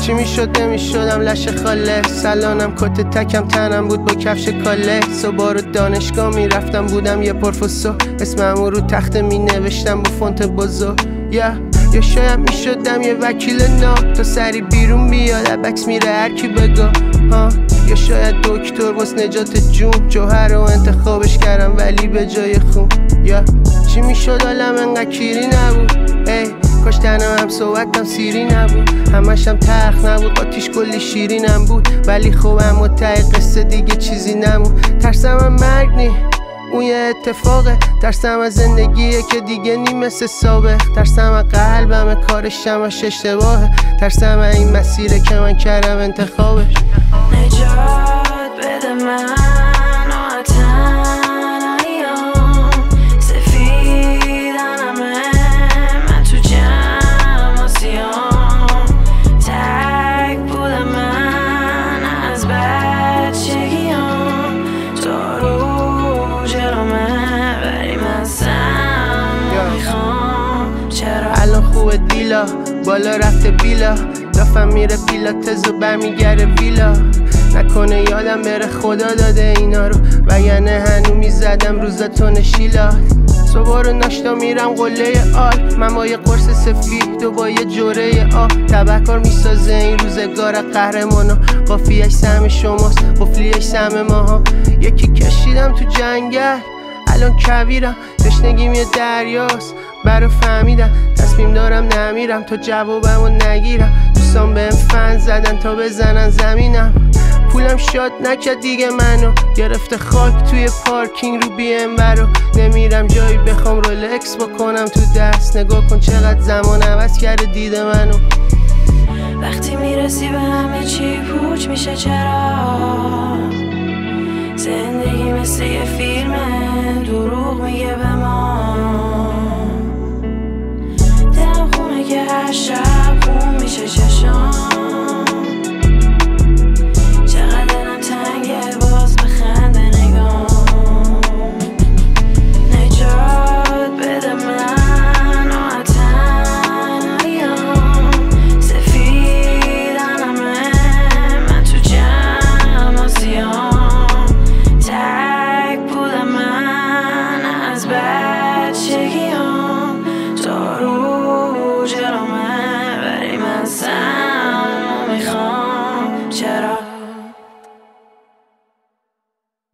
چی میشد نمیشدم لش خاله، سلانم کت تکم تنم بود با کفش کاله. صبح رو دانشگاه میرفتم بودم یه پروفسور، اسممو رو تخته می نوشتم با فونت بزرگ. یا شاید میشدم یه وکیل ناب تا سری بیرون بیاد بکس میره هر کی بگا یا شاید دکتر واس نجات جون، جوهر رو انتخابش کردم ولی به جای خون. یا چی میشد عالم انقدر کیری نبود، کاش تنم هم صحبتم سیری نبود، همشم تلخ نبود قاطیش کلی شیرینم بود. ولی خب اما ته قصه دیگه چیزی نمون. ترسم هم مرگ نی اون یه اتفاقه، ترسم از زندگیه که دیگه نی مثل سابق، ترسم از قلبم کارش همش اشتباهه، ترسم از این مسیره که من کردم انتخابش. نجات بده من و تنهاییام، سفیدنمه من تو جمع آسیام، تک بودم من از بچگیام، تو رو جلومه ولی من سم میخوام. چرا الان خوبه دیلا بالا رفته بیلا، دافم میره پیلاتز و برمیگره ویلا، نکنه یادم بره خدا داده اینا رو، وگرنه هنو میزدم روزتون شیلا. صبح رو ناشتا میرم قله آل، من با یه قرص سفید و با یه جوره آب، تبهکار میسازه این روزگار قهرمانا، قافیه‌اش سهم شماست قفلیه‌اش سهم ماها. یکی کشیدم تو جنگل الان کویرم، تشنگیم یه دریاست برا فهمیدم، تصمیم دارم نمیرم تا جوابمو نگیرم، دوستان بهم فن زدن تا بزنن زمینم، پولم شاد نکرد دیگه منو، گرفته خاک توی پارکینگ رو BM برو، نمیرم جایی بخوام رولکس بکنم تو دست، نگاه کن چقدر زمان عوض کرده دید منو. وقتی میرسی به همه چی پوچ میشه، چرا زندگی مثل یه فیلمه دروغ میگه به ما،